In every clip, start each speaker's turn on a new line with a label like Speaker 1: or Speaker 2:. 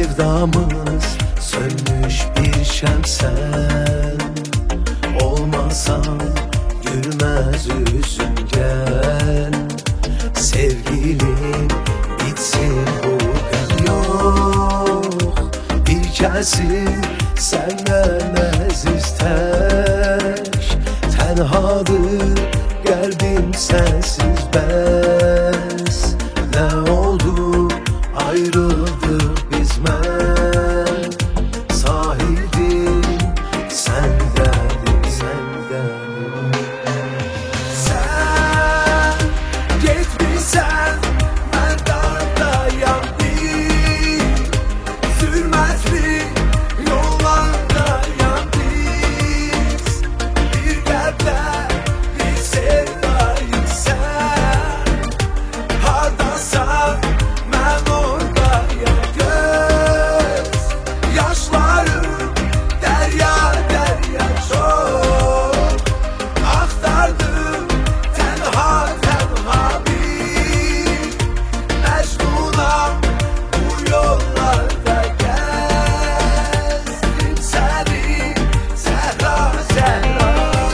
Speaker 1: Sevdamız sönmüş bir şemsen, olmasan gülmez yüzün gel. Sevgilim bitsin bu gam, yok bir kelsin senden aziz teş. Tenhadır kalbim sensiz bes. Ne oldu ayrıldık biz men, sahildim sendenim, sendenim. Sen gitmişsen ben dardayam bir, zulmetli yollardayam biz. Bir kalpte bir sevdayım sen, hardasan ben oradayam göz. Yaşlarım derya derya çok, aktardım tenha tenha bir Mecnunam bu yollarda gezdim seni Zehra Zehra.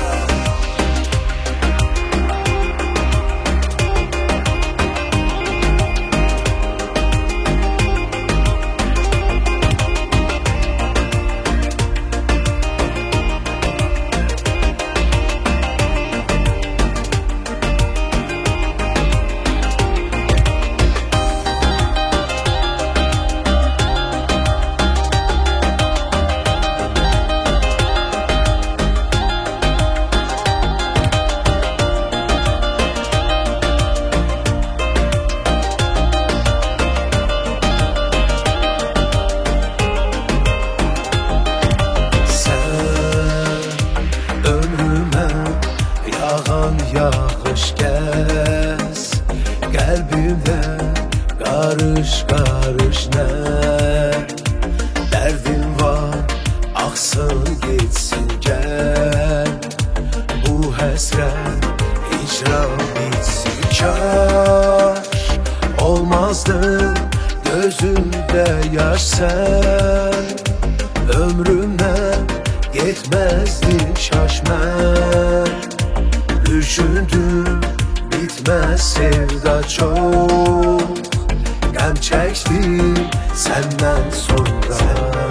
Speaker 1: Yağan yağış gez, kalbimde karış karış ne derdim var, aksın gitsin gel. Bu hasret icra bitsin, kaş olmazdı gözümde yaş sen. Ömrümden yetmezdi şaşmen. Düşündüm bitmez sevda çok, gam çektim senden sonra.